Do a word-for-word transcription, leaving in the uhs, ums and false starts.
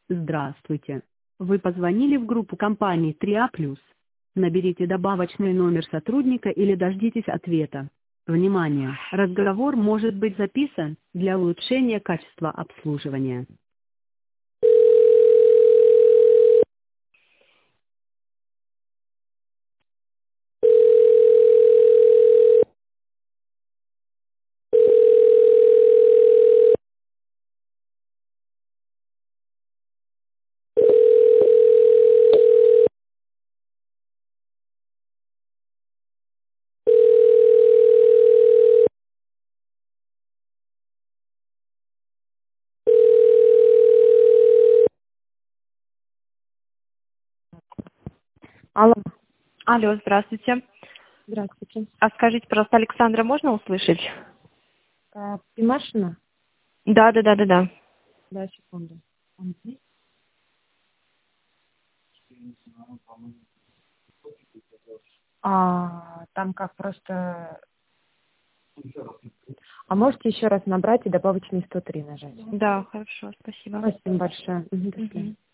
Здравствуйте. Вы позвонили в группу компании три А плюс. Наберите добавочный номер сотрудника или дождитесь ответа. Внимание! Разговор может быть записан для улучшения качества обслуживания. Алло, Алло, здравствуйте. здравствуйте. А скажите, пожалуйста, Александра можно услышать? А, Пимашина? Да, да, да, да, да. Да, секунду. Он здесь? А, там как просто... А можете еще раз набрать и добавочный сто три нажать? Да, хорошо, спасибо. Спасибо большое. Мгм, до свидания. Мгм.